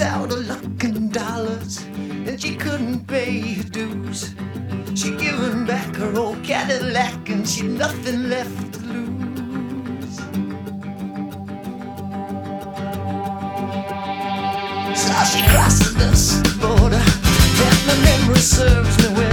out of luck and dollars, and she couldn't pay her dues. She'd given back her old Cadillac, and she'd nothing left to lose. So she crosses the border, and my memory serves me well.